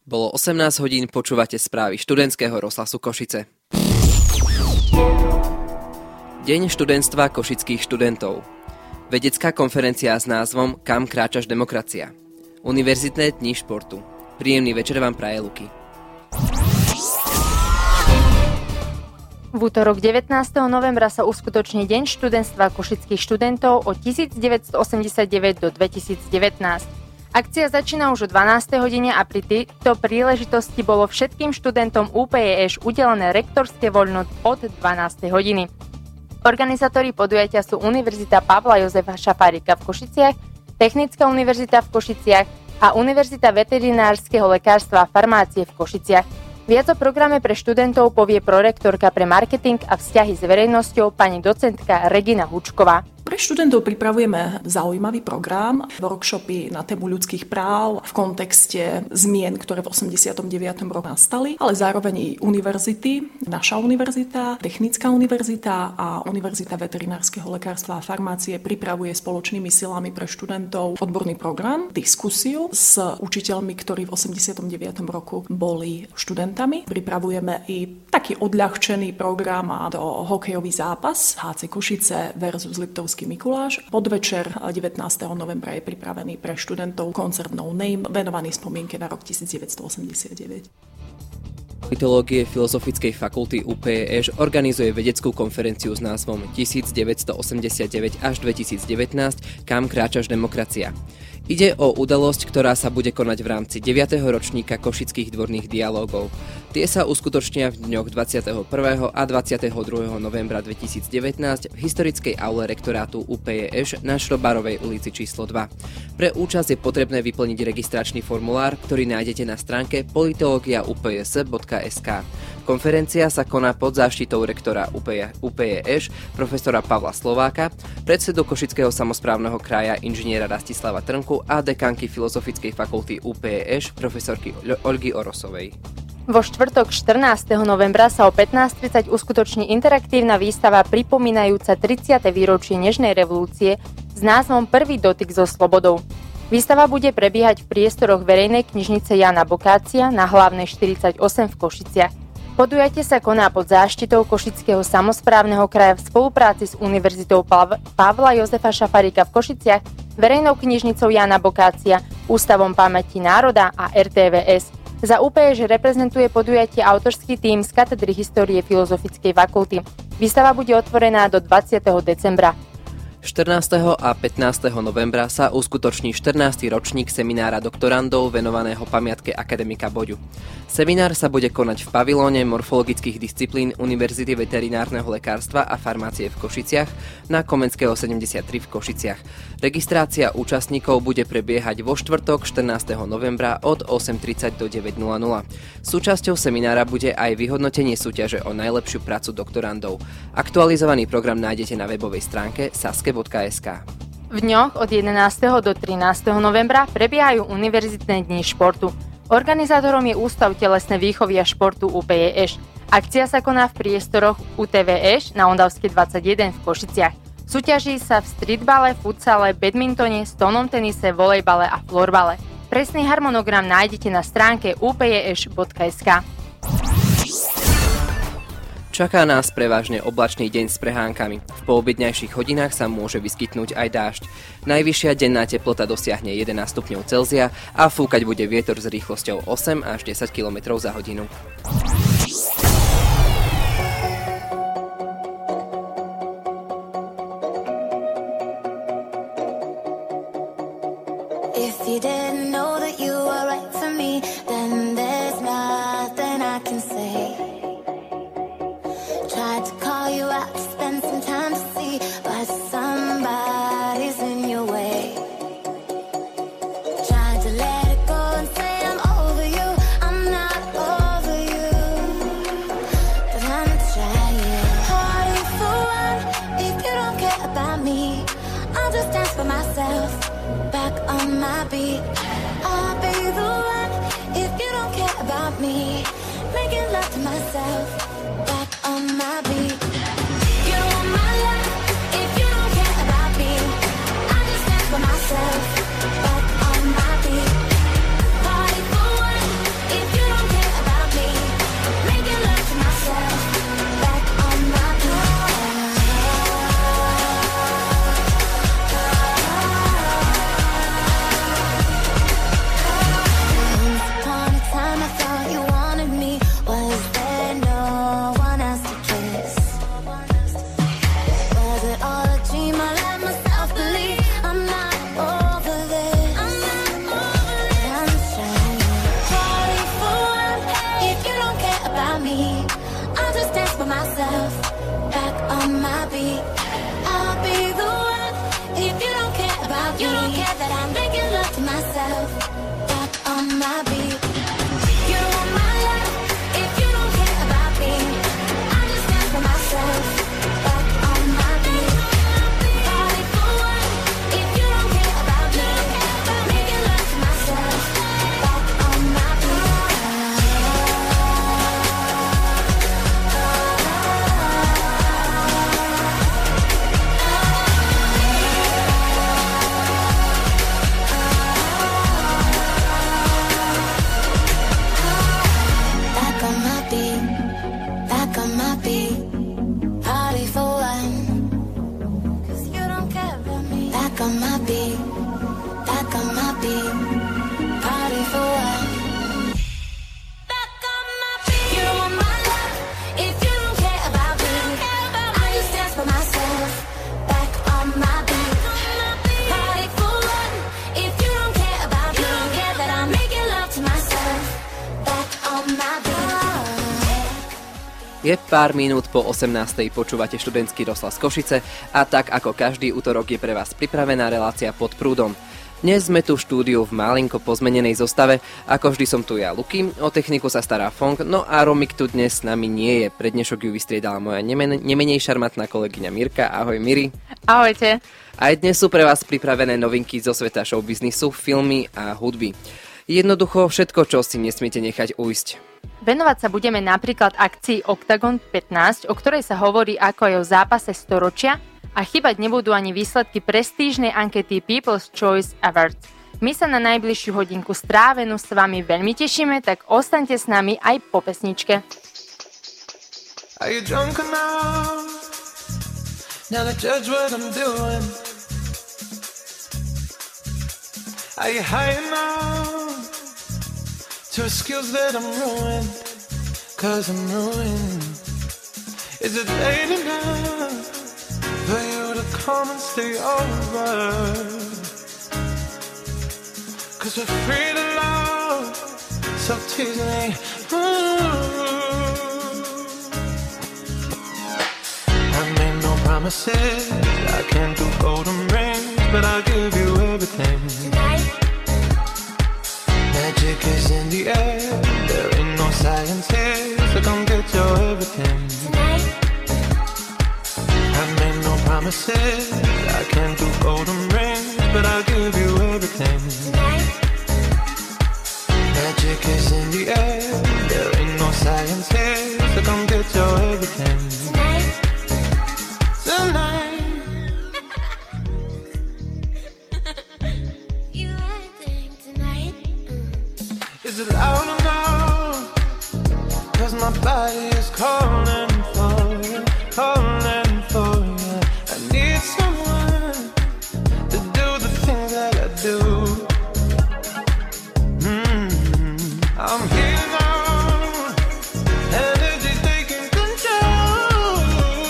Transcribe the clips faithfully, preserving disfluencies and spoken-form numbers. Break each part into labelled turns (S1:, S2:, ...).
S1: Bolo osemnásť hodín, počúvate správy študentského rozhlasu Košice. Deň študentstva košických študentov. Vedecká konferencia s názvom Kam kráčaš demokracia. Univerzitné dni športu. Príjemný večer vám praje Luky.
S2: V útorok devätnásteho novembra sa uskutoční Deň študentstva košických študentov od devätnásťstoosemdesiatdeväť do dvetisícdevätnásť. Akcia začína už o dvanástej hodine a pri tejto príležitosti bolo všetkým študentom ú pé é eš udelené rektorské voľno od dvanástej hodiny. Organizátori podujatia sú Univerzita Pavla Jozefa Šafárika v Košiciach, Technická univerzita v Košiciach a Univerzita veterinárskeho lekárstva a farmácie v Košiciach. Viac o programe pre študentov povie prorektorka pre marketing a vzťahy s verejnosťou pani docentka Regina Hučková.
S3: Pre študentov pripravujeme zaujímavý program, workshopy na tému ľudských práv v kontexte zmien, ktoré v osemdesiatom deviatom roku nastali, ale zároveň i univerzity, naša univerzita, Technická univerzita a Univerzita veterinárskeho lekárstva a farmácie pripravuje spoločnými silami pre študentov odborný program, diskusiu s učiteľmi, ktorí v osemdesiatom deviatom roku boli študentami. Pripravujeme i taký odľahčený program a to hokejový zápas há cé Košice versus Liptovský Mikuláš. Podvečer devätnásteho novembra je pripravený pre študentov koncert No Name venovaný spomienke na rok devätnásťstoosemdesiatdeväť.
S1: Politológie Filozofickej fakulty ú pé é eš organizuje vedeckú konferenciu s názvom devätnásťstoosemdesiatdeväť až dvetisícdevätnásť Kam kráčaš demokracia. Ide o udalosť, ktorá sa bude konať v rámci deviateho ročníka košických dvorných dialógov. Tie sa uskutočnia v dňoch dvadsiateho prvého a dvadsiateho druhého novembra dvetisícdevätnásť v historickej aule rektorátu ú pé é eš na Šrobárovej ulici číslo dva. Pre účasť je potrebné vyplniť registračný formulár, ktorý nájdete na stránke politologia u pé es bodka es ká. Konferencia sa koná pod záštitou rektora ú pé é eš profesora Pavla Slováka, predsedu Košického samosprávneho kraja inžiniera Rastislava Trnku a dekanky Filozofickej fakulty ú pé é eš profesorky Olgy Orosovej.
S2: Vo štvrtok štrnásteho novembra sa o pätnásť tridsať uskutoční interaktívna výstava pripomínajúca tridsiate výročie Nežnej revolúcie s názvom Prvý dotyk so slobodou. Výstava bude prebiehať v priestoroch verejnej knižnice Jána Bokácia na Hlavnej štyridsaťosem v Košiciach. Podujatie sa koná pod záštitou Košického samosprávneho kraja v spolupráci s Univerzitou Pavla Jozefa Šafárika v Košiciach, verejnou knižnicou Jána Bokácia, Ústavom pamäti národa a er té vé es. Za ú pé é eš reprezentuje podujatie autorský tím z katedry histórie Filozofickej fakulty. Výstava bude otvorená do dvadsiateho decembra.
S1: štrnásteho a pätnásteho novembra sa uskutoční štrnásty ročník seminára doktorandov venovaného pamiatke akademika Boďu. Seminár sa bude konať v pavilóne morfologických disciplín Univerzity veterinárneho lekárstva a farmácie v Košiciach na Komenského sedemdesiattri v Košiciach. Registrácia účastníkov bude prebiehať vo štvrtok štrnásteho novembra od osem tridsať do deväť nula nula. Súčasťou seminára bude aj vyhodnotenie súťaže o najlepšiu prácu doktorandov. Aktualizovaný program nájdete na webovej stránke saske bodka es ká.
S2: V dňoch od jedenásteho do trinásteho novembra prebiehajú Univerzitné dni športu. Organizátorom je Ústav telesnej výchovy a športu ú pé é eš. Akcia sa koná v priestoroch ú té vé eš na Ondavskej dvadsaťjeden v Košiciach. Súťaží sa v streetbale, futsale, badmintone, stonom tenise, volejbale a florbale. Presný harmonogram nájdete na stránke ú pé é eš bodka es ká.
S1: Čaká nás prevažne oblačný deň s prehánkami. V poobedňajších hodinách sa môže vyskytnúť aj dážď. Najvyššia denná teplota dosiahne jedenásť stupňov Celzia a fúkať bude vietor s rýchlosťou osem až desať kilometrov za hodinu.
S4: If you didn't know that you were right for me, then there's nothing I can say. Tried to call you out to spend some time to see, but somebody's in your way. Tried to let it go and say I'm over you, I'm not over you, but I'm trying. Party for one, if you don't care about me, I'll just dance for myself, back on my beat. I'll be the one, if you don't care about me, making love to myself, back on my beat. You don't want my life if you don't care about me. I just dance for myself, back on my beat. Party for one, if myself back on my beat. You don't want my love if you don't care about me. I just dance for myself back on my beat. Party for one if you don't care about me. Making love to myself back on my beat. Back on my beat, back on my beat. Party for one, 'cause you don't care about me. Back on my beat, back on my beat. Party for one. Back on my beat. You don't want my love if you don't care about me. I just dance for myself. Back on my beat. Party for one if you don't care about me. Care that I'm making love to myself. Back on my beat.
S1: Je pár minút po osemnástej, počúvate študentský rozhlas Košice a tak ako každý utorok je pre vás pripravená relácia Pod prúdom. Dnes sme tu v štúdiu v malinko pozmenenej zostave, ako vždy som tu ja, Luky, o techniku sa stará Fong, no a Romik tu dnes s nami nie je, pre dnešok ju vystriedala moja nemen- nemenej šarmantná kolegyňa Mirka. Ahoj Miri.
S2: Ahojte.
S1: Aj dnes sú pre vás pripravené novinky zo sveta showbiznisu, filmy a hudby. Jednoducho všetko, čo si nesmiete nechať ujsť.
S2: Venovať sa budeme napríklad akcii Octagon pätnásť, o ktorej sa hovorí ako aj o zápase storočia a chýbať nebudú ani výsledky prestížnej ankety People's Choice Awards. My sa na najbližšiu hodinku strávenú s vami veľmi tešíme, tak ostaňte s nami aj po pesničke.
S5: Are you drunk enough now to judge what I'm doing? Are you high enough to excuse that I'm ruined? Cause I'm ruined. Is it late enough for you to come and stay over? Cause we're free to love, so tease me. I made no promises, I can't do golden rings, but I'll give you everything. Magic is in the air, there ain't no science here, so come get your everything. I made no promises, I can't do golden rings, but I'll give you everything. Magic is in the air, there ain't no science here, so come get your everything. Tonight.
S4: You acting tonight?
S5: Is it loud enough? Cause my body is calling for you, calling for you. I need someone to do the things that I do. Mm-hmm. I'm here now, energy taking control.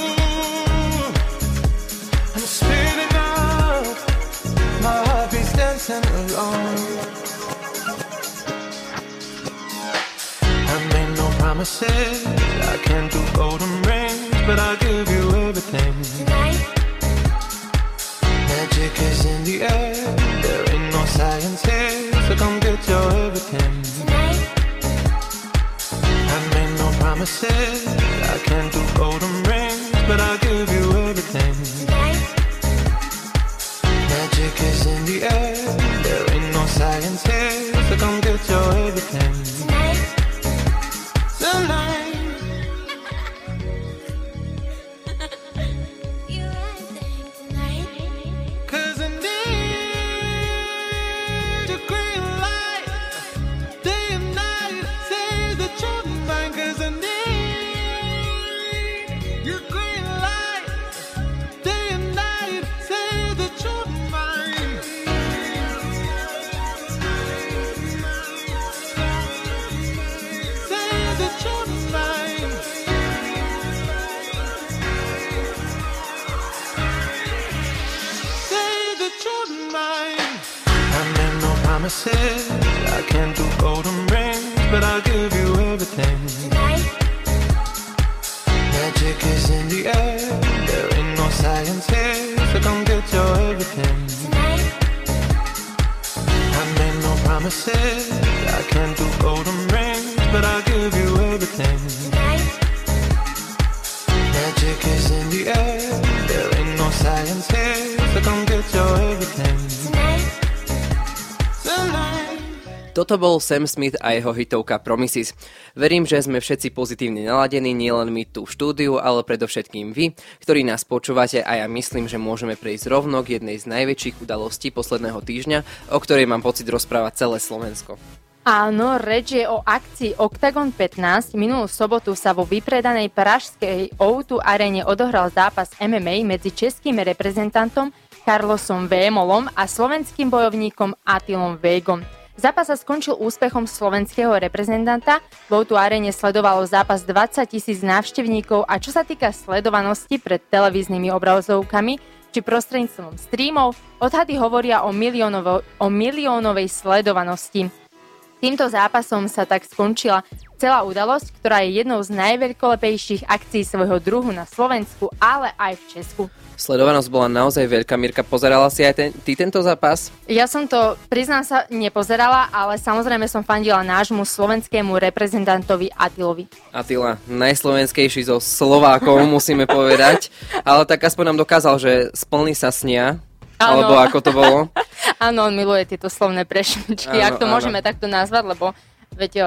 S5: I'm speeding up, my heart beats dancing alone. Promises, I can't do golden rings, but I'll give you everything. Magic is in the air, there ain't no science here, so come get your everything. I made no promises, I can't do golden rings, but I'll give you everything. Magic is in the air, there ain't no science here, so come get your everything. I can't do golden rings, but I'll give you everything. Magic is in the air, there ain't no science here, so come get your everything. I made no I can't do golden rings, but I'll give you everything. Magic is in the air, there ain't no science here, so come get your everything.
S1: Toto bol Sam Smith a jeho hitovka Promises. Verím, že sme všetci pozitívne naladení, nielen my tu v štúdiu, ale predovšetkým vy, ktorí nás počúvate, a ja myslím, že môžeme prejsť rovno k jednej z najväčších udalostí posledného týždňa, o ktorej mám pocit rozprávať celé Slovensko.
S2: Áno, reč je o akcii Octagon pätnásť. Minulú sobotu sa vo vypredanej pražskej ó dva aréne odohral zápas em em á medzi českým reprezentantom Carlosom Vémolom a slovenským bojovníkom Attilom Vegom. Zápas sa skončil úspechom slovenského reprezentanta. V ó dva aréne sledovalo zápas dvadsať tisíc návštevníkov a čo sa týka sledovanosti pred televíznymi obrazovkami či prostredníctvom streamov, odhady hovoria o, miliónovo, o miliónovej sledovanosti. Týmto zápasom sa tak skončila celá udalosť, ktorá je jednou z najveľkolepejších akcií svojho druhu na Slovensku, ale aj v Česku.
S1: Sledovanosť bola naozaj veľká. Mirka, pozerala si aj ten, ty tento zápas?
S2: Ja som to, priznám sa, nepozerala, ale samozrejme som fandila nášmu slovenskému reprezentantovi Attilovi.
S1: Attila, najslovenskejší zo Slovákov, musíme povedať. Ale tak aspoň nám dokázal, že splní sa snia. Áno. Alebo ako to bolo?
S2: Áno, on miluje tieto slovné prešmičky, ak to áno. Môžeme takto nazvať, lebo veď, o,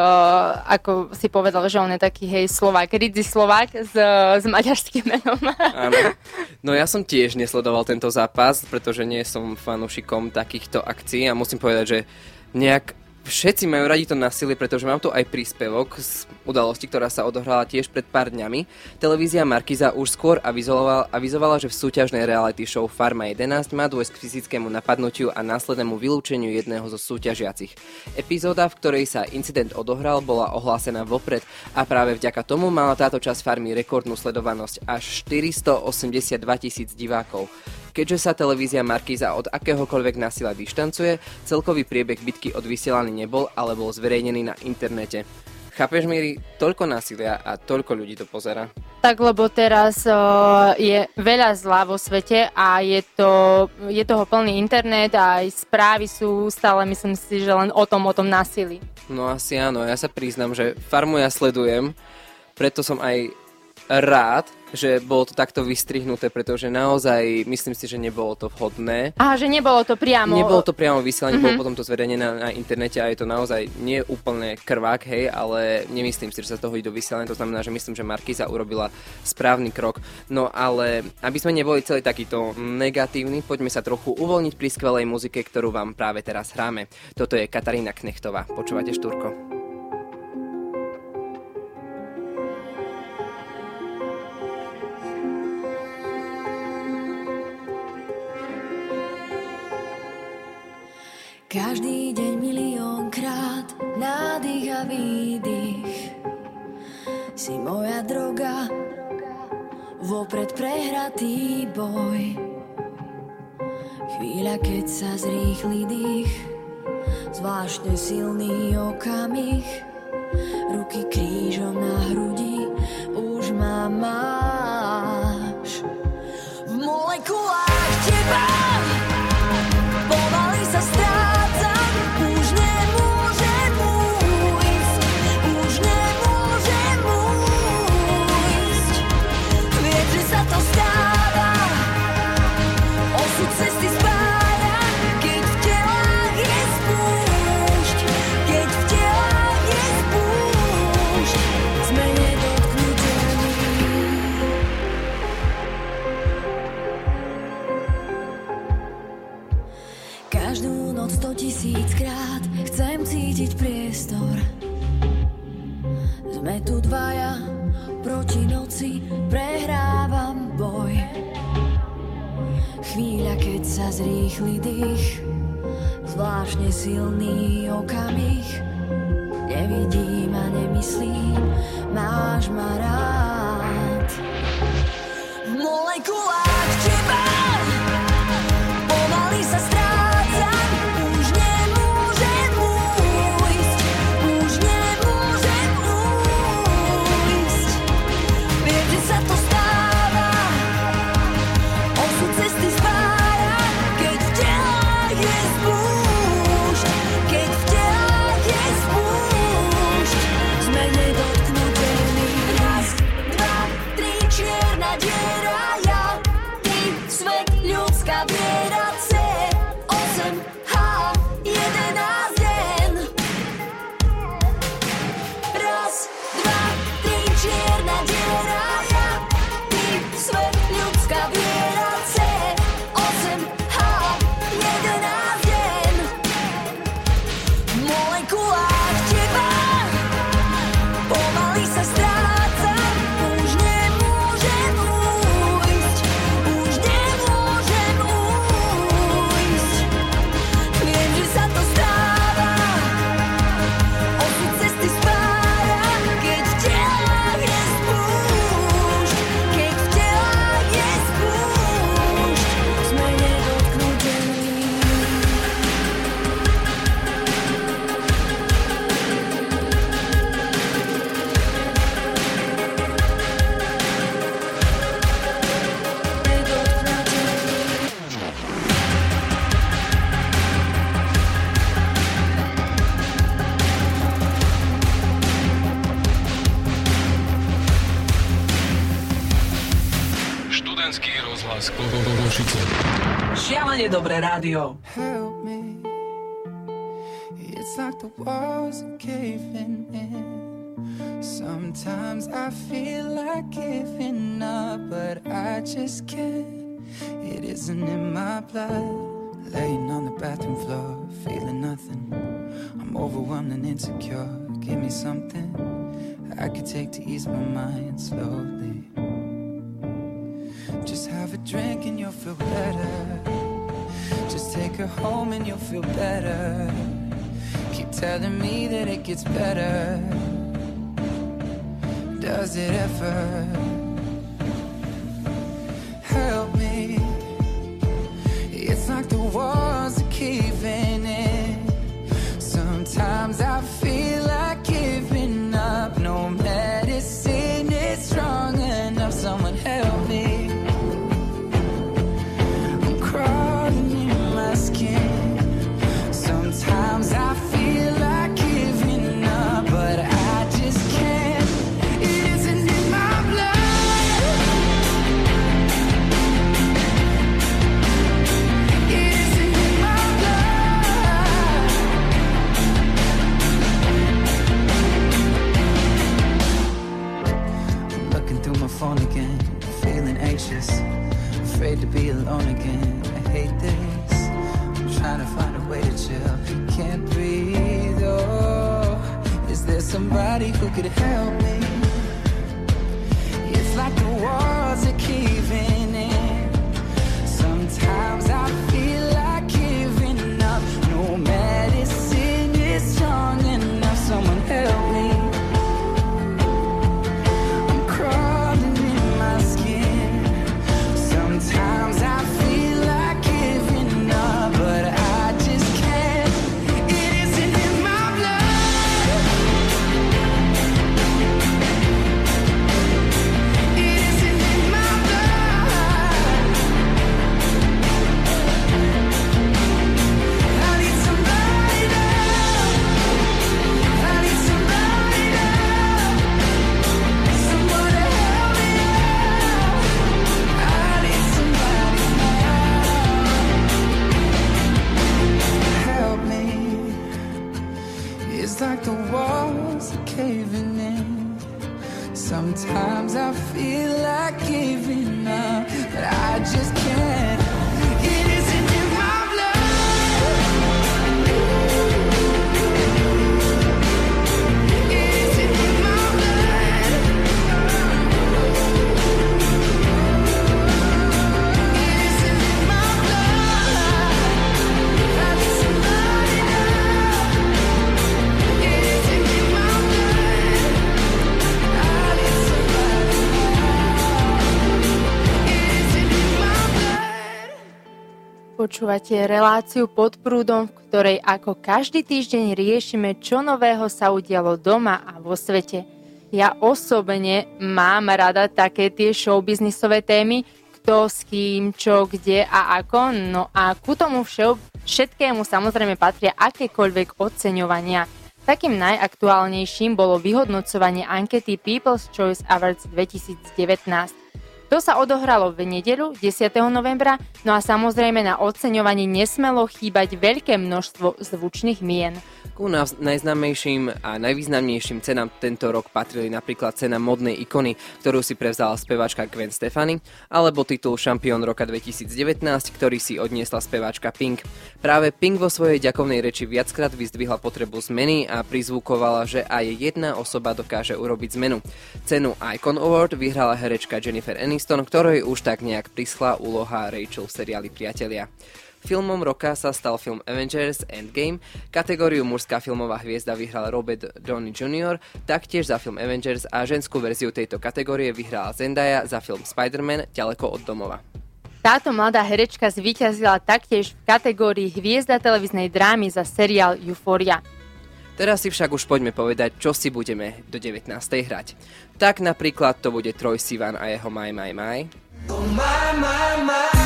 S2: ako si povedal, že on je taký, hej, Slovák, ridzi Slovák s, s maďarským menom.
S1: Áno. No ja som tiež nesledoval tento zápas, pretože nie som fanúšikom takýchto akcií a musím povedať, že nejak všetci majú radi to násilie, pretože mám tu aj príspevok z udalosti, ktorá sa odohrala tiež pred pár dňami. Televízia Markíza už skôr avizovala, avizovala, že v súťažnej reality show Farma jedenásť má dôjsť k fyzickému napadnutiu a následnému vylúčeniu jedného zo súťažiacich. Epizóda, v ktorej sa incident odohral, bola ohlásená vopred a práve vďaka tomu mala táto časť Farmy rekordnú sledovanosť až štyristoosemdesiatdva tisíc divákov. Keďže sa televízia Markíza od akéhokoľvek násilia dištancuje, celkový priebeh bitky odvysielaný nebol, ale bol zverejnený na internete. Chápeš, Miri, toľko násilia a toľko ľudí to pozerá?
S2: Tak, lebo teraz uh, je veľa zla vo svete a je, to, je toho plný internet a aj správy sú stále, myslím si, že len o tom, o tom násilí.
S1: No asi áno, ja sa priznám, že Farmu ja sledujem, preto som aj rád, že bolo to takto vystrihnuté, pretože naozaj myslím si, že nebolo to vhodné.
S2: Aha, že nebolo to priamo.
S1: Nebolo to priamo vysielanie, mm-hmm. bolo potom to zverejnené na, na internete a je to naozaj nie úplne krvák, hej, ale nemyslím si, že sa toho ide do vysielania, to znamená, že myslím, že Markíza urobila správny krok. No ale aby sme neboli celý takýto negatívny, poďme sa trochu uvoľniť pri skvelej muzike, ktorú vám práve teraz hráme. Toto je Katarína Knechtová. Počúvate Štúrko?
S6: Každý deň miliónkrát nádych a výdych. Si moja droga, vopred prehratý boj. Chvíľa, keď sa zrýchli dých, zvláštne silný okamih. Ruky krížom na hrudi, už ma máš. V molekulách teba pomaly sa stráca. Tisíckrát chcem cítiť priestor. Sme tu dvaja, proti noci prehrávam boj. Chvíľa, keď sa zrýchli dých, zvláštne silný okamih. Nevidím a nemyslím, máš ma rád. V molekulách teba pomaly sa stráca. Keď v telách je spúšť,
S7: Podcast Košice.
S8: Šialene dobré rádio.
S5: Help me. It's like the walls are caving in. Sometimes I feel like giving up, but I just can't. It isn't in my blood. Laying on the bathroom floor, feeling nothing. I'm overwhelmed and insecure. Give me something I could take to ease my mind slowly. Just have a drink and you'll feel better. Just take her home and you'll feel better. Keep telling me that it gets better. Does it ever? Help me. It's like the walls are caving in. Sometimes I feel like giving up. No medicine is strong enough. Someone help me. I'm crawling in my skin. Sometimes I feel like giving up, but I just can't. It isn't in my blood. It isn't in my blood. I'm looking through my phone again, feeling anxious, afraid to be alone again. I hate this. I'm trying to find a way to chill. Can't breathe. Oh, is there somebody who could help me? It's like the walls are caving in. Sometimes I feel like giving up. No medicine is strong enough. Someone help me. I'm crawling in my skin. Sometimes I feel like giving up, but I just can't. It isn't in my blood. It isn't in my blood. I need somebody now. I need somebody now. Someone to help me out. I need somebody now. Help me. It's like the walls are caving in. Sometimes I feel like giving up, but I just can't. It isn't in my blood. It isn't in my blood. It isn't in my blood. I need somebody now. It isn't in my blood. I need somebody now. It isn't in my blood.
S2: Počúvate reláciu Pod prúdom, v ktorej ako každý týždeň riešime, čo nového sa udialo doma a vo svete. Ja osobne mám rada také tie showbiznisové témy, kto s kým, čo, kde a ako, no a ku tomu všel, všetkému samozrejme patria akékoľvek oceňovania. Takým najaktuálnejším bolo vyhodnocovanie ankety People's Choice Awards dvetisícdevätnásť. To sa odohralo v nedeľu desiateho novembra, no a samozrejme na oceňovaní nesmelo chýbať veľké množstvo zvučných mien.
S1: Ku najznámejším a najvýznamnejším cenám tento rok patrili napríklad cena modnej ikony, ktorú si prevzala speváčka Gwen Stefani, alebo titul šampión roka dvetisícdevätnásť, ktorý si odniesla speváčka Pink. Práve Pink vo svojej ďakovnej reči viackrát vyzdvihla potrebu zmeny a prizvukovala, že aj jedna osoba dokáže urobiť zmenu. Cenu Icon Award vyhrala herečka Jennifer Aniston, ktorej už tak nejak prischla úloha Rachel v seriáli Priatelia. Filmom roka sa stal film Avengers Endgame, kategóriu mužská filmová hviezda vyhral Robert Downey junior, taktiež za film Avengers a ženskú verziu tejto kategórie vyhrala Zendaya za film Spider-Man Ďaleko od domova.
S2: Táto mladá herečka zvíťazila taktiež v kategórii hviezda televíznej drámy za seriál Euphoria.
S1: Teraz si však už poďme povedať, čo si budeme do devätnástej hrať. Tak napríklad to bude Troye Sivan a jeho My My My.
S5: Oh my, my, my.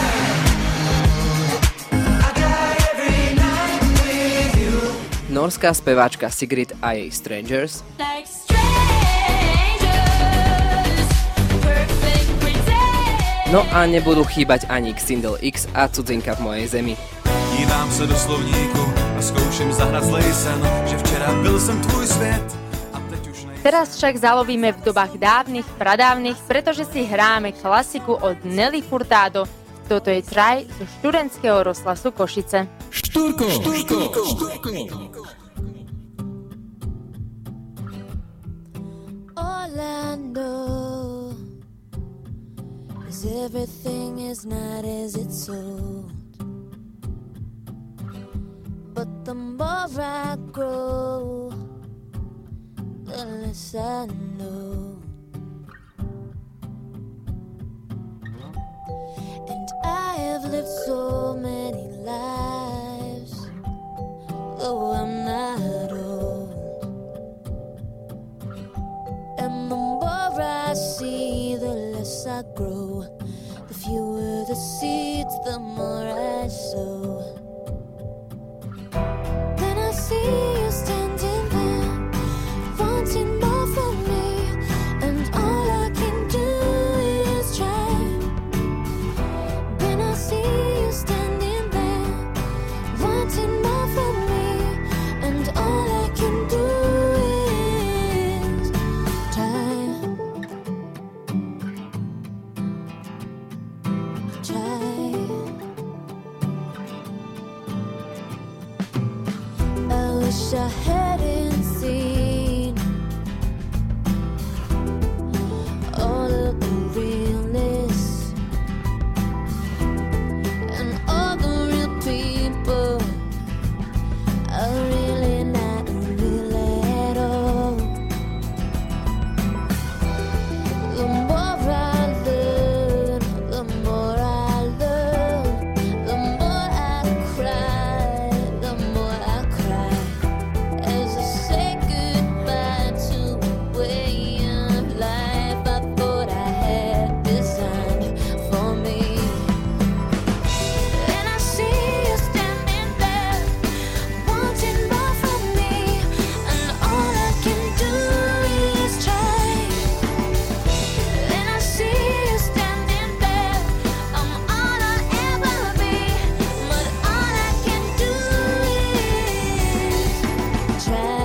S1: Norská speváčka Sigrid a jej Strangers.
S6: Like strangers, perfect pretend.
S1: No a nebudú chýbať ani Xindel X a Cudzinka v mojej zemi.
S7: Dívám se do slovníku a zkouším zahrať zlej sen, že včera byl som tvůj svět.
S2: Teraz však zalovíme v dobách dávnych, pradávnych, pretože si hráme klasiku od Nelly Furtado. Toto je Try zo študentského rozhlasu Košice.
S9: Štúrko, štúrko, štúrko.
S6: All I know is everything is not as it's sold. But the more I grow, the less I know. And I have lived so many lives, though I'm not old. And the more I see, the less I grow. The fewer the seeds, the more I sow. Then I see you standing there, wanting more from me, and all I can do is try. Then I see you standing there, wanting more from me, and all I can do is try. Try. I wish I hadn't seen all of the realness and all the real people are really not real at all. The more I learn, the more I learn, the more I cry, the more I cry. As I say goodbye to a way of life I thought I had designed for me. And I see you standing there, wanting more from me, and all I can do is try. And I see you standing there, I'm all I'll ever be, but all I can do is try.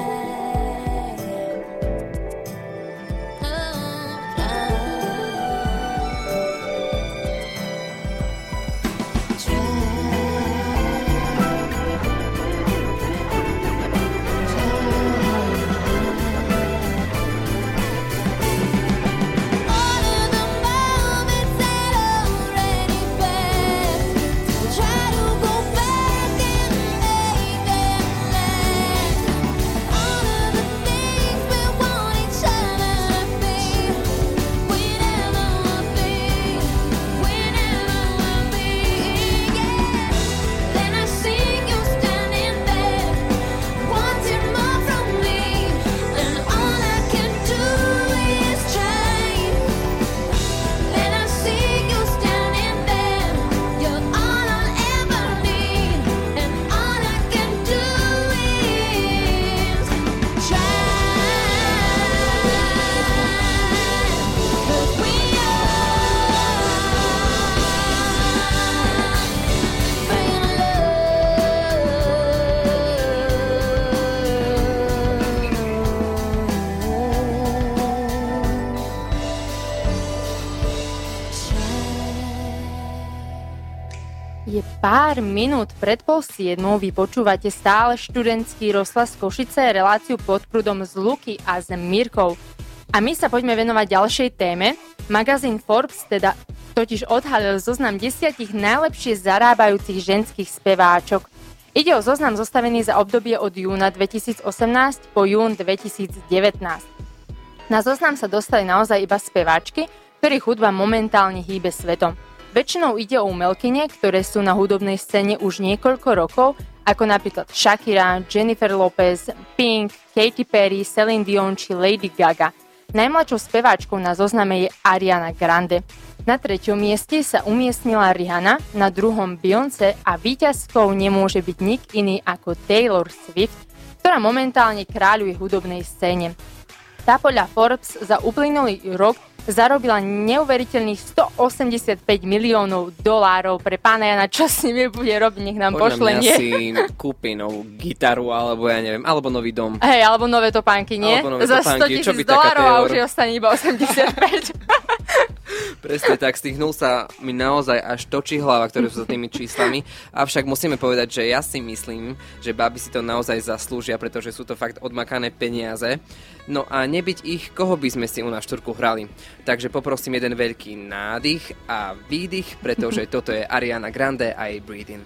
S6: All of the moments that already passed, try to go back and make them last. All of the things we want each other to be, we never will be, we never will be. Yeah. Then I see you standing there, wanting more from me, and all I can do is try. Then I see you standing there, you're all I'll ever need, and all I can do is try. 'Cause we
S2: Je pár minút pred pol siedmou, vy počúvate stále študentský rozhlas Košice, reláciu Pod prúdom z Luky a s Mirkou. A my sa poďme venovať ďalšej téme. Magazín Forbes teda totiž odhalil zoznam desiatich najlepšie zarábajúcich ženských speváčok. Ide o zoznam zostavený za obdobie od júna dvetisícosemnásť po jún dvetisícdevätnásť. Na zoznam sa dostali naozaj iba speváčky, ktorých hudba momentálne hýbe svetom. Väčšinou ide o umelkyne, ktoré sú na hudobnej scéne už niekoľko rokov, ako napríklad Shakira, Jennifer Lopez, Pink, Katy Perry, Celine Dion či Lady Gaga. Najmladšou speváčkou na zozname je Ariana Grande. Na treťom mieste sa umiestnila Rihanna, na druhom Beyoncé a víťazkou nemôže byť nik iný ako Taylor Swift, ktorá momentálne kráľuje hudobnej scéne. Tá podľa Forbes za uplynulý rok zarobila neuveriteľných stoosemdesiatpäť miliónov dolárov. Pre pána Jana, čo s ním bude robiť, nech nám
S1: Podľa
S2: pošle,
S1: mňa
S2: nie?
S1: si kúpi novú gitaru, alebo ja neviem, alebo nový dom.
S2: Hej, alebo nové topánky, nie?
S1: Alebo nové
S2: Za
S1: topánky, čo by
S2: sto tisíc dolárov
S1: taká
S2: a
S1: eur?
S2: už je ostane iba osemdesiatpäť.
S1: Presne tak, stihnul sa mi naozaj až točí hlava, ktoré sú za tými číslami. Avšak musíme povedať, že ja si myslím, že baby si to naozaj zaslúžia, pretože sú to fakt odmakané peniaze. No a nebyť ich, koho by sme si u nás Štúrku hrali. Takže poprosím jeden veľký nádych a výdych, pretože toto je Ariana Grande a jej Breathe In.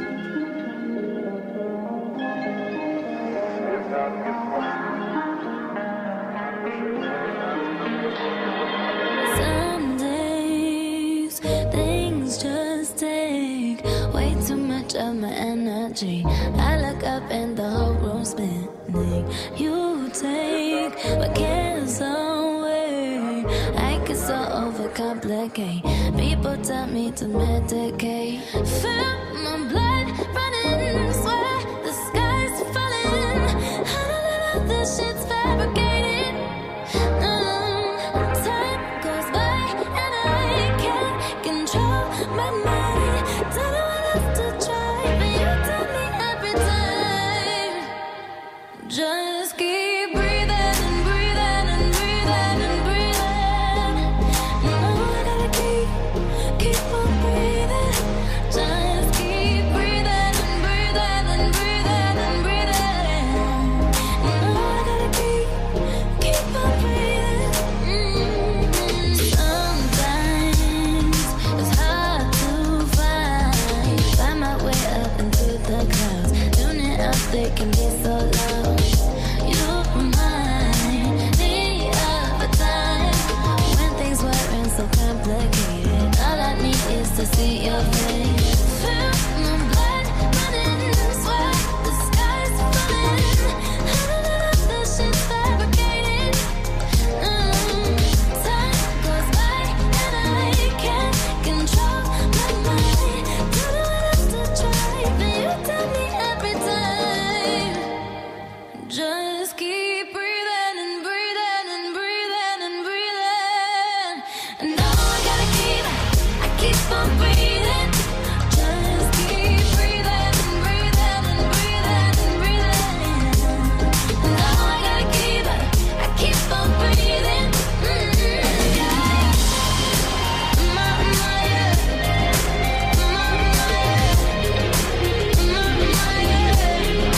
S6: Some days things just take way too much of my energy. I look up and the whole room's spinning. You take my cares away. I get so overcomplicate. People tell me to medicate. Feel my blood running, swear the sky's falling. I know that all this shit's fabricated. Mm, time goes by and I can't control my mind. Don't know what else to try, but you tell me every time. Just keep breathing and breathing and breathing and breathing. No, I gotta keep, keep on breathing. Just keep breathing and breathing and breathing and breathing. No, I gotta keep, keep on breathing. Mm-hmm. Sometimes it's hard to find, find my way up into the clouds. Tuning out, they can be so loud. You remind me of a time when things weren't so complicated. All I need is to see your face. Feel my blood running, swear the sky's falling. I know that all this shit's fabricated. Mm, time goes by and I can't control my mind. Don't know what else to try, but you tell me every time. Just keep breathing and breathing and breathing and breathing. And no, I gotta keep, I keep on breathing. Just keep breathing and breathing and breathing and breathing. And no, I gotta keep, I keep on breathing. Mm-hmm, yeah. My, my, yeah. My, my, yeah. My, my, yeah.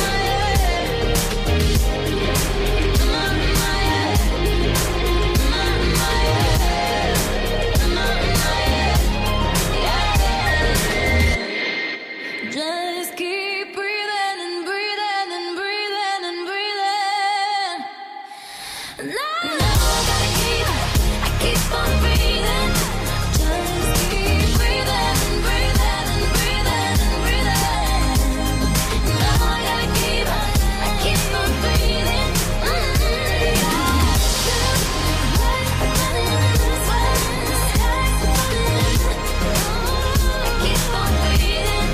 S6: Just keep breathing and breathing and breathing and breathing. No, no, I gotta keep, I keep on breathing. Just keep breathing and breathing and breathing and breathing. No, I gotta keep, I keep on breathing. Mm-hmm, yeah. Blood running, sweat, the sky's falling. I keep on breathing.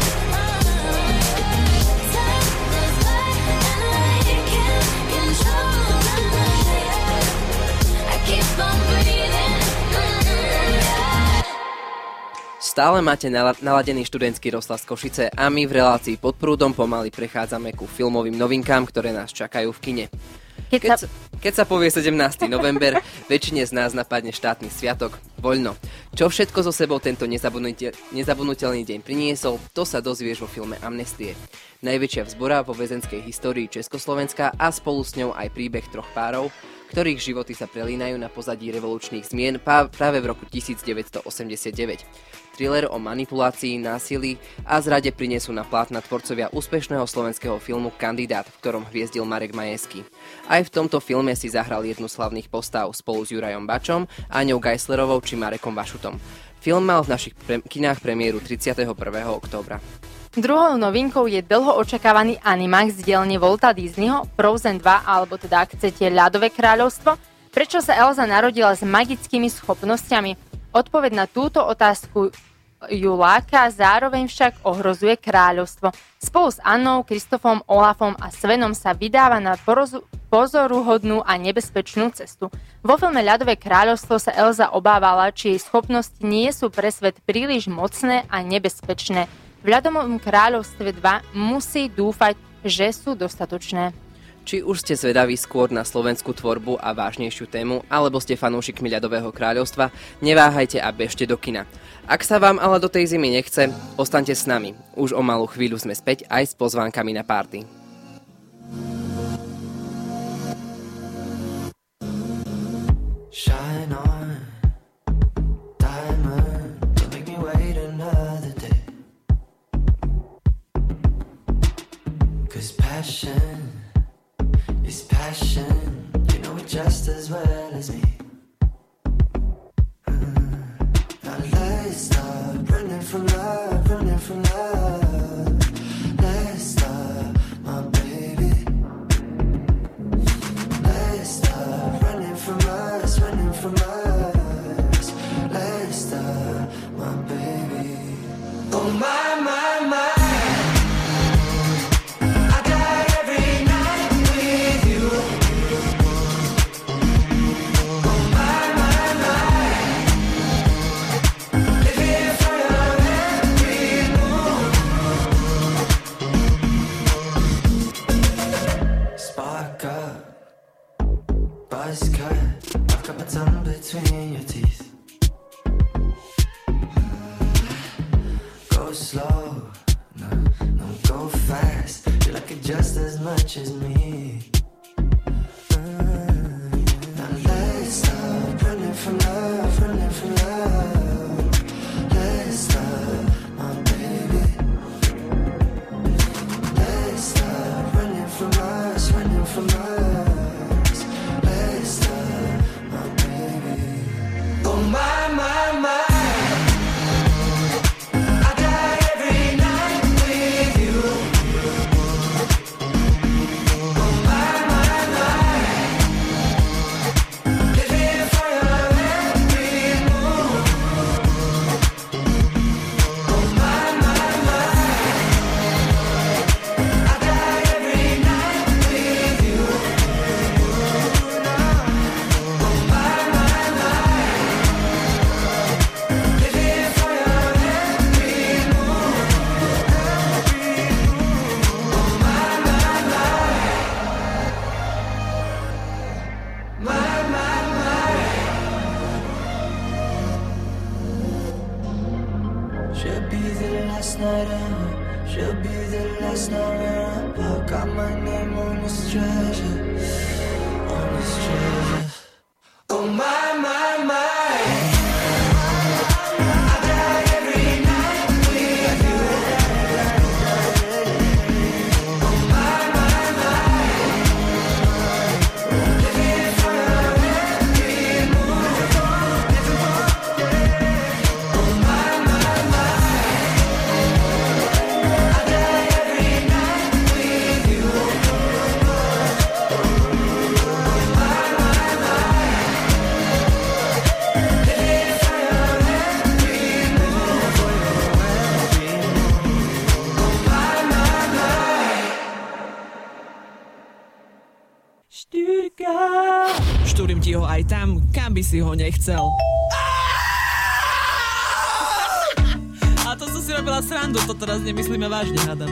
S6: Time goes by and I can't control my mind. I keep on breathing. Mm-hmm, yeah.
S1: Stále máte nala- naladený študentský rozhlas Košice a my v relácii Pod prúdom pomaly prechádzame ku filmovým novinkám, ktoré nás čakajú v kine.
S2: Keď
S1: Keď
S2: sa...
S1: sa, keď sa povie sedemnásteho november, väčšine z nás napadne štátny sviatok, voľno. Čo všetko so sebou tento nezabudnutel- nezabudnutelný deň priniesol, to sa dozvieš vo filme Amnestie. Najväčšia vzbora vo väzenskej histórii Československa a spolu s ňou aj príbeh troch párov, ktorých životy sa prelínajú na pozadí revolučných zmien pá- práve v roku devätnásťstoosemdesiatdeväť. Thriller o manipulácii, násilí a zrade prinesú na plátna tvorcovia úspešného slovenského filmu Kandidát, v ktorom hviezdil Marek Majeský. Aj v tomto filme si zahral jednu z hlavných postav spolu s Jurajom Bačom, Áňou Geislerovou či Marekom Vašutom. Film mal v našich pre- kinách premiéru tridsiateho prvého októbra.
S2: Druhou novinkou je dlho očakávaný Animax z dielne Walta Disneyho Frozen dva, alebo teda ak chcete Ľadové kráľovstvo. Prečo sa Elza narodila s magickými schopnosťami? Odpoveď na túto otázku ju láka, zároveň však ohrozuje kráľovstvo. Spolu s Annou, Kristofom, Olafom a Svenom sa vydáva na porozu- pozoruhodnú a nebezpečnú cestu. Vo filme Ľadové kráľovstvo sa Elza obávala, či jej schopnosti nie sú pre svet príliš mocné a nebezpečné. V Ľadovom kráľovstve dva musí dúfať, že sú dostatočné.
S1: Či už ste zvedaví skôr na slovenskú tvorbu a vážnejšiu tému, alebo ste fanúšikmi Ľadového kráľovstva, neváhajte a bežte do kina. Ak sa vám ale do tej zimy nechce, ostaňte s nami. Už o malú chvíľu sme späť aj s pozvánkami na party.
S5: Shine on, diamond, don't make me wait another day. 'Cause passion is passion, you know it just as well as me. Mm. Now let's stop running from love, running from love. Let's stop, my baby. Let's stop running from us, running from us. Let's stop, my baby. Oh my, my, my. I've got my tongue between your teeth. Go slow, no, no, go fast. You like it just as much as me. Mm. Now let's stop running from love, running from love. Let's stop, my baby. Let's stop running from us, running from us. My, my, my. I die every night with you. Oh my, my, my. Living for your every move. Oh my, my, my. I die every night with you. Oh my, my, my. Should be the last night ever. Should be the last night where I got my name on this treasure, on this treasure. Oh my, my, my. I die every night with you. Oh my, my, my. Living for your every move. Oh my, my, my. I die every night with you. Oh my, my, my. Living for your every move. Oh my, my, my.
S8: Štyrka. Štúrim ti ho aj tam, kam by si ho nechcel. A to som si robila srandu, to teraz nemyslíme vážne, hádam.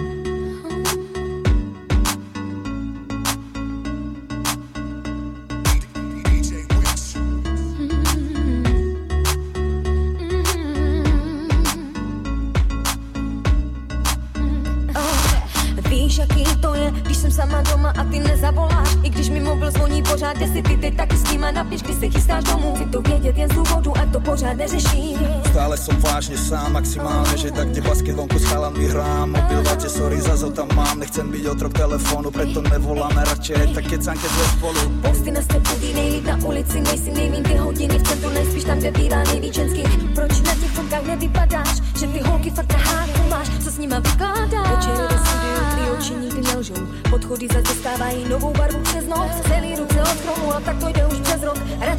S6: Víš, jaký to je, když jsem sama doma a ty nezavoláš. I když mi mobil zvoní pořád, kde si ty teď taky s nima napiš, když se chystáš domů. Chci to vědět jen z důvodu, ať to pořád neřeším.
S10: Stále som vážne sám, maximálne, že tak kde basket vonku s chalami hrám. Mobil dáte, sorry, zase tam mám. Nechcem byť otrok telefónu, preto nevoláme radšej, tak keď sám keď sme spolu.
S6: Posty na stepudí, nejlíp na ulici, nejsi nejvín ty hodiny v centru, nejspíš tam, kde bývá nejvíc ženských. Proč na těch fotkách nevypadáš, že ty holky fakt na háku máš, co s nima vykládáš? Večery ve studiu, ty oči nikdy nelžou, podchody zase dostávají novou barvu přes noc. Celý ruce od chromu a tak to jde už přes rok, radši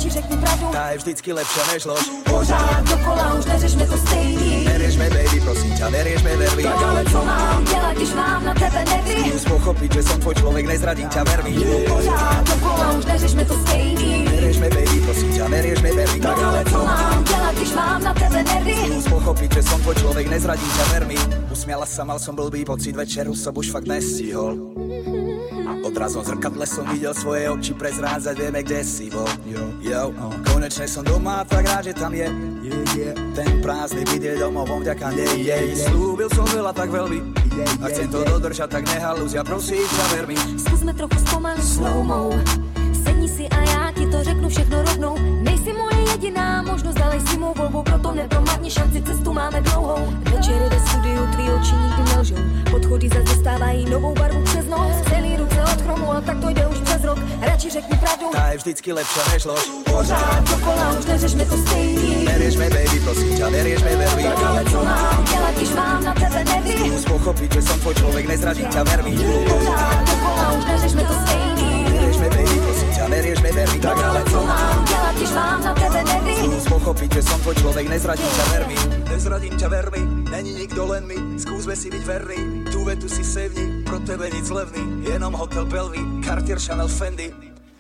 S6: radši řekni pravdu.
S10: Tá je vždycky lepšia než lož.
S6: Pořád dokola, už neřešme to stejný.
S10: Neriešme, baby, prosím ťa, neriešme nervy.
S6: Tak ale co mám dělat, když mám na tebe nervy?
S10: Skús pochopiť, že som tvoj človek, nezradím ťa, ver mi.
S6: Pořád dokola, už neřešme to stejný.
S10: Neriešme, baby, prosím ťa, neriešme nervy.
S6: Tak ale co mám dělat, když mám na tebe nervy?
S10: Skús pochopiť, že som tvoj človek, nezradím ťa, ver mi. Usmiala sa, mal som blbý pocit, večeru som už fakt nestihol. Odrazom zrkadle som videl svoje oči prezrádzať, vieme, kde si bol. Yo, yo, konečne som doma, tak rád, že tam je. Yeah, yeah. Ten prázdny byt je domovom, vďaka nej. Yeah, yeah. Slúbil som veľa, tak veľmi. Yeah, a chcem to dodržať, tak nehalúzia, prosím ťa, ver mi.
S6: Zkusme trochu zpomalit slow-mo. Sedni si a já ti to řeknu všechno rovnou. Nejsi moje jediná možnost, dali si mou volbu, proto nepromarni šanci, cestu máme dlouhou. Večery ve studiu, tvý oči nikdy nelžou. Podchody zase dostávají novou barvu přes noc. Celý ruce od chromu, a tak to jde už přes rok. Radši řekni pravdu.
S10: Tá je vždycky lepšia než lož.
S6: Pořád dokola, už neřešme to stejný.
S10: Neriešme, baby, prosím ťa, neriešme nervy.
S6: Tak ale co mám dělat, když mám na tebe nervy?
S10: Skús pochopiť, že som tvoj človek, nezradím ťa, ver mi.
S6: Pořád dokola, už neřešme to stejný.
S10: Neriešme, baby, prosím ťa, neriešme nervy.
S6: Tak ale co mám dělat, když mám na tebe nervy?
S10: Skús pochopiť, že som tvoj človek, nezradím ťa, ver mi. Nezradím ťa, ver mi, není nikto len my. Skúsme si byť verný, tú vetu si sevni. Pro tebe nic levný, jenom Hotel Belvy, Cartier, Chanel, Fendi.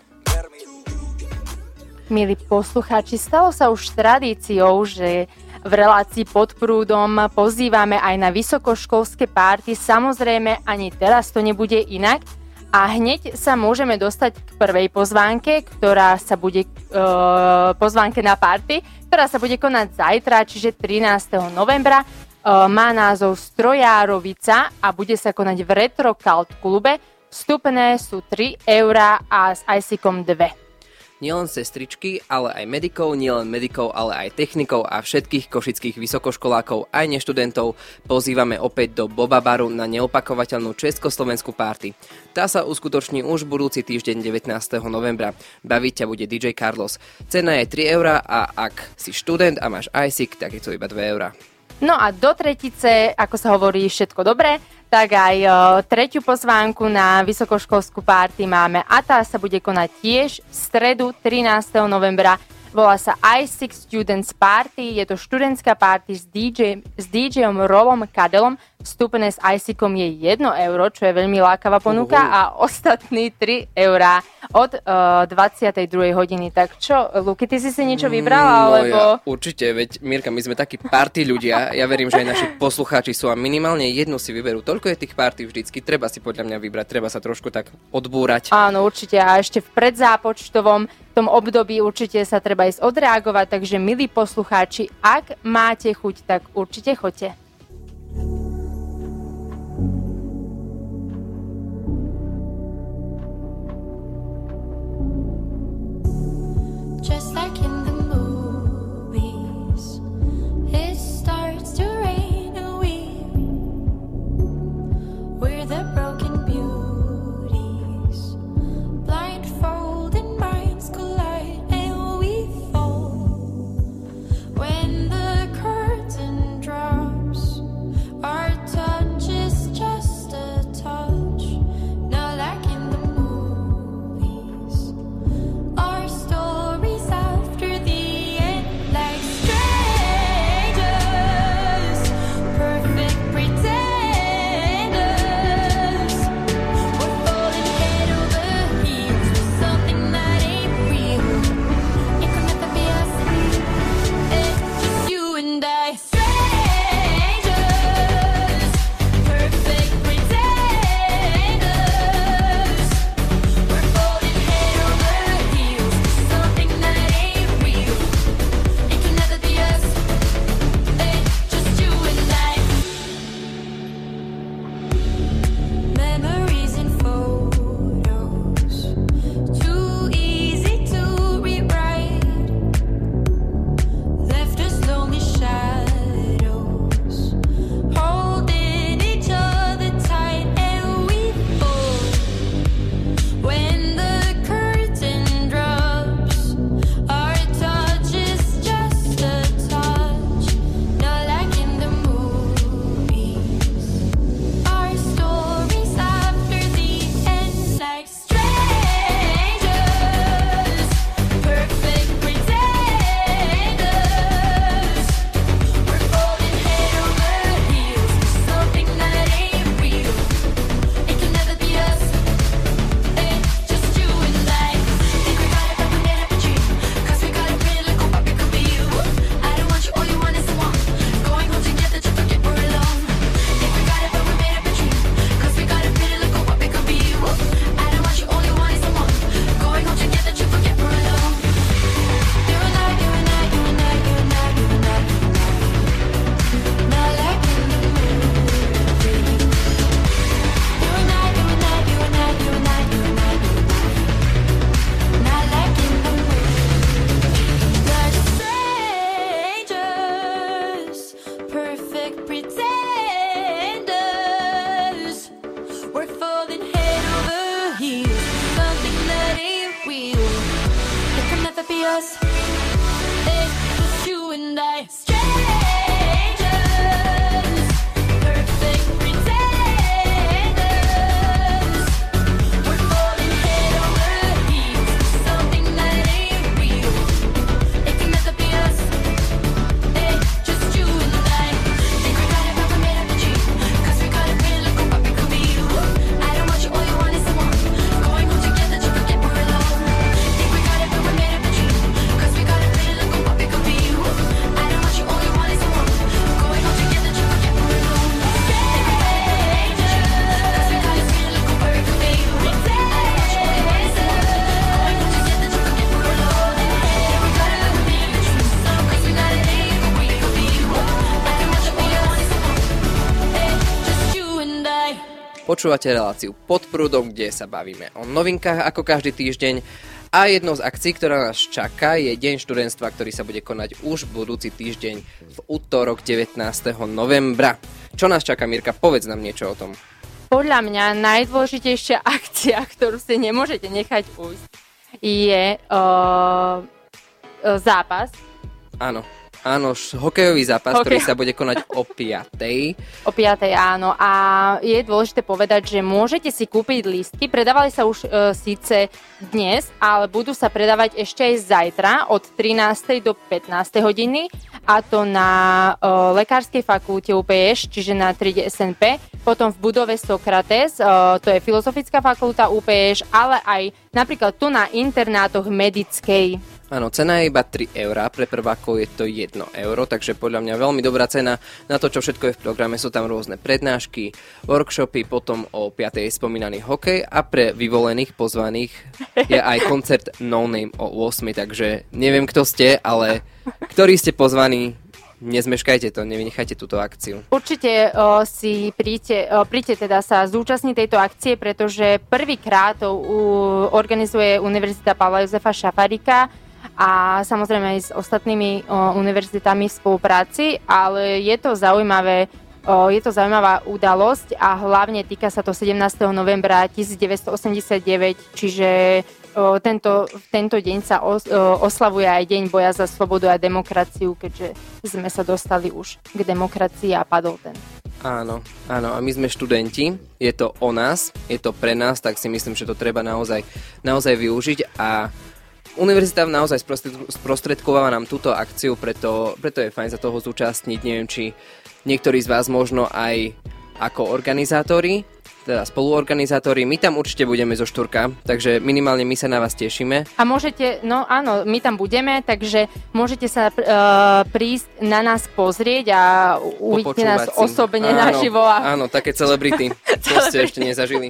S2: Milí poslucháči, stalo sa už tradíciou, že v relácii Pod prúdom pozývame aj na vysokoškolské párty. Samozrejme, ani teraz to nebude inak. A hneď sa môžeme dostať k prvej pozvánke, ktorá sa bude e, pozvánke na párty, ktorá sa bude konať zajtra, čiže trinásteho novembra. E, má názov Strojárovica a bude sa konať v Retro Cult klube. Vstupné sú tri eurá a s ICom dve.
S1: Nielen sestričky, ale aj medikov, nielen medikov, ale aj technikov a všetkých košických vysokoškolákov, aj neštudentov pozývame opäť do Boba baru na neopakovateľnú československú party. Tá sa uskutoční už budúci týždeň devätnásteho novembra. Baviť ťa bude dý džej Carlos. Cena je tri eurá a ak si študent a máš í cé, tak je to iba dve eurá.
S2: No a do tretice, ako sa hovorí, všetko dobré, tak aj o, tretiu pozvánku na vysokoškolskú párty máme a tá sa bude konať tiež v stredu trinásteho novembra. Volá sa í šesť Students Party, je to študentská party s, dý džej, s DJom Rolom Kadelom. Vstupné s ICom je jedno euro, čo je veľmi lákavá ponuka uh-huh. a ostatní tri eurá od uh, dvadsiatej druhej hodiny. Tak čo, Luky, ty si si niečo vybral?
S1: No
S2: alebo...
S1: ja, určite, veď Mirka, my sme takí party ľudia. Ja verím, že aj naši poslucháči sú a minimálne jednu si vyberú. Toľko je tých party vždycky, treba si podľa mňa vybrať, treba sa trošku tak odbúrať.
S2: Áno, určite a ešte v predzápočtovom v tom období určite sa treba ísť odreagovať, takže milí poslucháči, ak máte chuť, tak určite choďte.
S4: Just like in the movies, it starts to rain a week. We're the broken beauties, blindfolded minds collide and we fall. When the curtain drops, our touch is just a touch, not like in the movies. Our stories after
S6: it be us? Hey, just you and I. Strangers, perfect pretenders. We're falling head over heels for something that ain't real. It can never be us. Hey, just you and I. Think we got it, but we made up a dream. 'Cause we got it, really look what we could be. I don't want you, all you want is someone. Going home together to forget we're alone. Think we got it, but we made up a dream. 'Cause we got it, really look what we could be. I don't want you, all you want is someone. Going home together to forget we're alone. Strangers, 'cause we got it, really look what we could be. I don't want you, all you want is someone. Going home together to forget we're alone. Think we got it, but we made up a dream. 'Cause we got it, really look what we could be. I don't want you, all you want is someone. Hey, just you and I.
S1: Počúvate reláciu Pod prúdom, kde sa bavíme o novinkách ako každý týždeň. A jednou z akcií, ktorá nás čaká, je Deň študentstva, ktorý sa bude konať už budúci týždeň v útorok devätnásteho novembra. Čo nás čaká, Mirka? Povedz nám niečo o tom.
S2: Podľa mňa najdôležitejšia akcia, ktorú si nemôžete nechať ujsť, je uh, zápas.
S1: Áno, áno, š- hokejový zápas,
S2: Hokej.
S1: ktorý sa bude konať o piatej.
S2: O piatej, áno. A je dôležité povedať, že môžete si kúpiť lístky. Predávali sa už e, síce dnes, ale budú sa predávať ešte aj zajtra od trinástej do pätnástej hodiny. A to na e, Lekárskej fakulte ú pé eš, čiže na triede es en pé. Potom v budove Sokrates, e, to je Filozofická fakulta ú pé eš, ale aj napríklad tu na internátoch Medickej.
S1: Áno, cena je iba tri eurá, pre prvákov je to jedno euro, takže podľa mňa veľmi dobrá cena na to, čo všetko je v programe. Sú tam rôzne prednášky, workshopy, potom o piatej spomínaný hokej a pre vyvolených pozvaných je aj koncert No Name o ôsmej, takže neviem, kto ste, ale ktorí ste pozvaní, nezmeškajte to, nevynechajte túto akciu.
S2: Určite o, si príďte, o, príďte teda sa zúčastniť tejto akcie, pretože prvýkrát to u, organizuje Univerzita Pavla Jozefa Šafárika a samozrejme aj s ostatnými o, univerzitami v spolupráci, ale je to zaujímavé, o, je to zaujímavá udalosť a hlavne týka sa to sedemnásteho novembra devätnásťstoosemdesiatdeväť, čiže o, tento, v tento deň sa os, o, oslavuje aj Deň boja za slobodu a demokraciu, keďže sme sa dostali už k demokracii a padol ten.
S1: Áno, áno, a my sme študenti, je to o nás, je to pre nás, tak si myslím, že to treba naozaj, naozaj využiť a univerzita naozaj sprostredkováva nám túto akciu, preto, preto je fajn sa toho zúčastniť. Neviem, či niektorí z vás možno aj ako organizátori, teda spoluorganizátori, my tam určite budeme zo Štúrka, takže minimálne my sa na vás tešíme.
S2: A môžete, no áno, my tam budeme, takže môžete sa uh, prísť na nás pozrieť a uvidíte nás
S1: si.
S2: osobne
S1: Áno,
S2: naživo. A...
S1: Áno, také celebrity, čo ste ešte nezažili.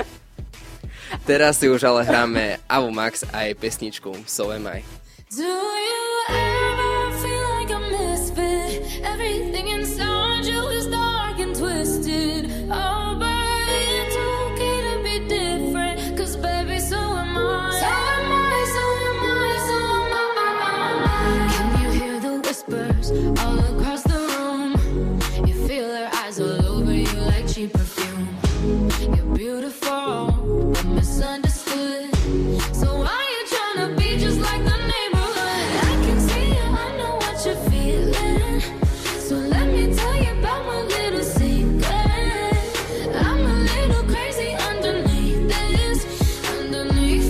S1: Teraz si už ale hráme Avu Max a jej pesničku So Am I.
S6: Do you ever feel like a misfit? Everything inside you is dark and twisted. Oh, but it's okay to be different. 'Cause baby, so am I. So am I, so am I, so am I. Can you hear the whispers all across the room? You feel their eyes all over you like cheap perfume. You're beautiful, but misunderstood. So why you tryna be just like the neighborhood? I can see it, I know what you're feeling. So let me tell you about my little secret. I'm a little crazy underneath this, underneath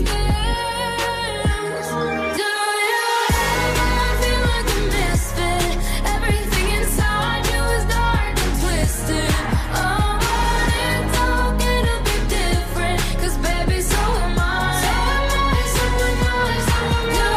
S6: this. Do you ever feel like a misfit? Everything inside you is dark and twisted. Oh, but it's okay to be different. 'Cause baby, so am I. So am I, so am I, so am I.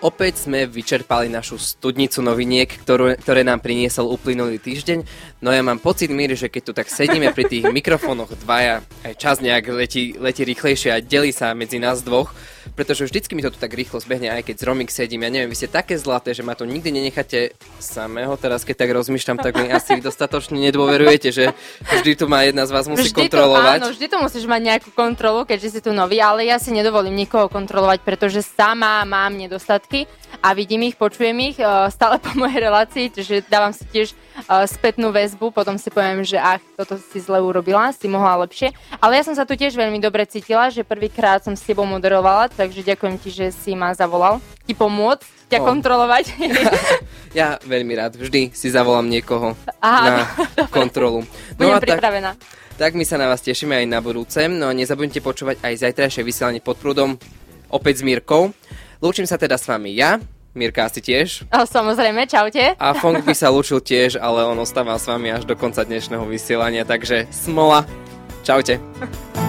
S1: opäť sme vyčerpali našu studnicu noviniek, ktorú, ktoré nám priniesol uplynulý týždeň. No ja mám pocit, Míri, že keď tu tak sedíme pri tých mikrofónoch dvaja, aj čas nejak letí, letí rýchlejšie a delí sa medzi nás dvoch, pretože vždycky mi to tu tak rýchlo zbehne, aj keď s Romik sedím. Ja neviem, vy ste také zlaté, že ma tu nikdy nenecháte samého. Teraz keď tak rozmýšľam, tak mi asi dostatočne nedôverujete, že vždy tu má jedna z vás musí
S2: vždy
S1: kontrolovať.
S2: To, áno, vždy tu musíš mať nejakú kontrolu, keďže si tu nový, ale ja si nedovolím nikoho kontrolovať, pretože sama mám nedostatky a vidím ich, počujem ich uh, stále po mojej relácii, čiže dávam si tiež uh, spätnú väzbu, potom si poviem, že ach, toto si zle urobila, si mohla lepšie. Ale ja som sa tu tiež veľmi dobre cítila, že prvýkrát som s tebou moderovala, takže ďakujem ti, že si ma zavolal. Ti pomôcť, ťa oh. kontrolovať.
S1: Ja veľmi rád, vždy si zavolám niekoho
S2: Aha,
S1: na
S2: no,
S1: kontrolu. No
S2: Budem
S1: a
S2: pripravená.
S1: Tak, tak my sa na vás tešíme aj na budúce. No a nezabudnite počúvať aj zajtrajšie vysielanie Pod prúdom, opäť s Mírkou. Lúčim sa teda s vami ja, Mirka asi tiež.
S2: O, samozrejme, čaute.
S1: A Fong by sa lúčil tiež, ale on ostáva s vami až do konca dnešného vysielania, takže smola. Čaute.